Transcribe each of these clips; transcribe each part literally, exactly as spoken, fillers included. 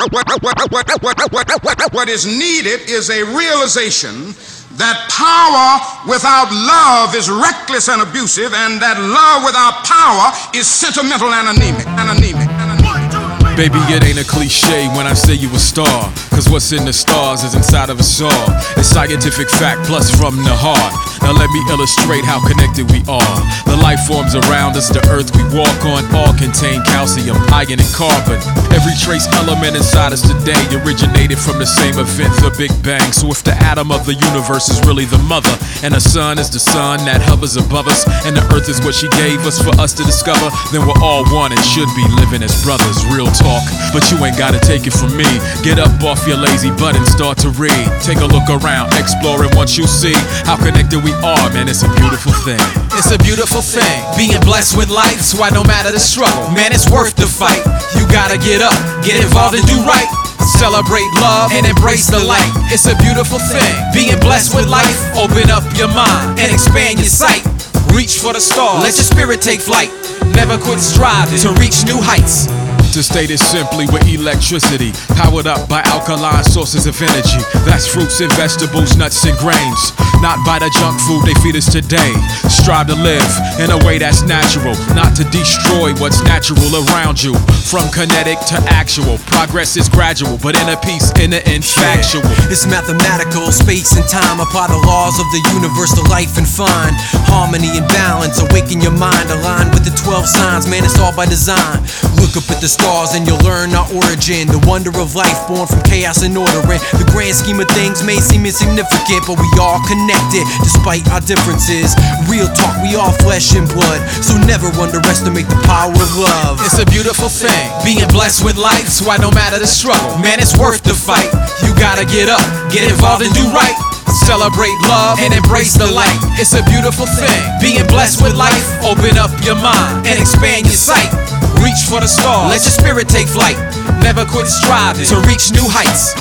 What is needed is a realization that power without love is reckless and abusive, and that love without power is sentimental and anemic. And anemic. And anemic. Baby, it ain't a cliche when I say you a star, cause what's in the stars is inside of us all. It's scientific fact plus from the heart. Now let me illustrate how connected we are. The life forms around us, the earth we walk on, all contain calcium, iron, and carbon. Every trace element inside us today originated from the same event, the Big Bang. So if the atom of the universe is really the mother, and the sun is the sun that hovers above us, and the earth is what she gave us for us to discover, then we're all one and should be living as brothers. Real talk, but you ain't gotta take it from me. Get up off your lazy butt and start to read. Take a look around, explore, and once you see how connected we are, man, it's a beautiful thing. It's a beautiful thing, being blessed with life. So why no matter the struggle, man, it's worth the fight. You gotta get up, get involved and do right. Celebrate love and embrace the light. It's a beautiful thing, being blessed with life. Open up your mind and expand your sight. Reach for the stars, let your spirit take flight. Never quit striving to reach new heights. To state it simply, with electricity powered up by alkaline sources of energy. That's fruits and vegetables, nuts and grains, not by the junk food they feed us today. Strive to live in a way that's natural, not to destroy what's natural around you. From kinetic to actual, progress is gradual, but inner peace in the infactual. Yeah, it's mathematical, space and time apply the laws of the universe to life and find harmony and balance. Awaken your mind, align with the twelve signs. Man, it's all by design. Look up at the stars and you'll learn our origin, the wonder of life born from chaos and order. And the grand scheme of things may seem insignificant, but we all connected despite our differences. Real talk, we all flesh and blood, so never underestimate the power of love. It's a beautiful thing, being blessed with life. So why no matter the struggle, man, it's worth the fight. You gotta get up, get involved and do right. Celebrate love and embrace the light. It's a beautiful thing, being blessed with life. Open up your mind and expand your sight. Reach for the stars, let your spirit take flight. Never quit striving to reach new heights.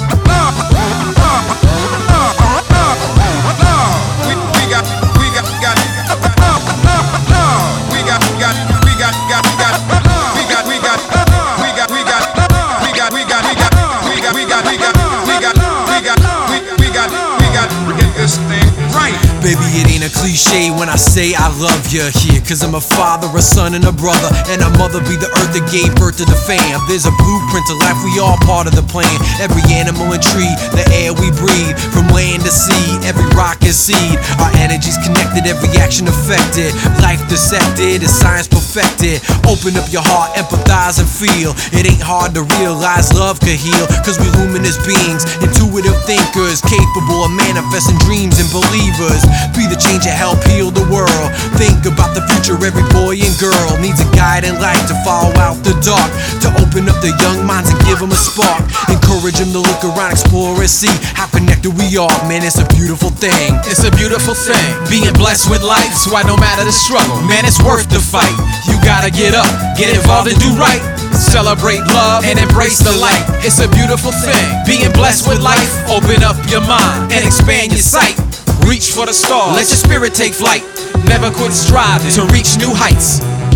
Baby, it ain't a cliche when I say I love you here, cause I'm a father, a son, and a brother, and a mother be the earth that gave birth to the fam. There's a blueprint to life, we all part of the plan. Every animal and tree, the air we breathe, from land to sea, every rock is seed. Our energy's connected, every action affected. Life dissected, is science perfected. Open up your heart, empathize and feel. It ain't hard to realize love could heal, cause we luminous beings, intuitive thinkers, capable of manifesting dreams and believers. Be the change to help heal the world. Think about the future, every boy and girl needs a guiding light to follow out the dark, to open up their young minds and give them a spark. Encourage them to look around, explore and see how connected we are. Man, it's a beautiful thing. It's a beautiful thing, being blessed with life. So why no matter the struggle, man, it's worth the fight. You gotta get up, get involved and do right. Celebrate love and embrace the light. It's a beautiful thing, being blessed with life. Open up your mind and expand your sight. Reach for the stars, let your spirit take flight. Never quit striving to reach new heights.